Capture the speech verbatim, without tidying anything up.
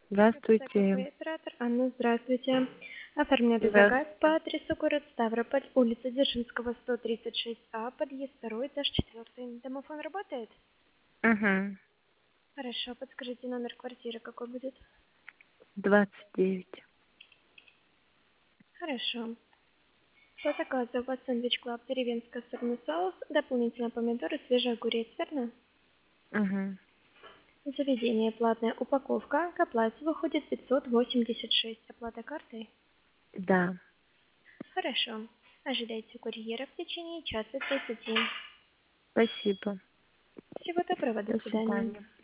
Здравствуйте, Здравствуйте. оператор Анна, здравствуйте. Оформляю заказ Здравствуйте. по адресу город Ставрополь, улица Дзержинского, сто тридцать шесть А, подъезд второй, этаж четвертый. Домофон работает? Угу. Хорошо, подскажите номер квартиры, какой будет? двадцать девять. Хорошо. По заказу у вас сэндвич клаб, деревенское сырный соус, дополнительно помидоры, свежий огурец, верно? Угу. Заведение платная упаковка, к оплате выходит пятьсот восемьдесят шесть. Оплата картой? Да. Хорошо. Ожидайте курьера в течение часа тридцати. Спасибо. Всего доброго, до До свидания. свидания.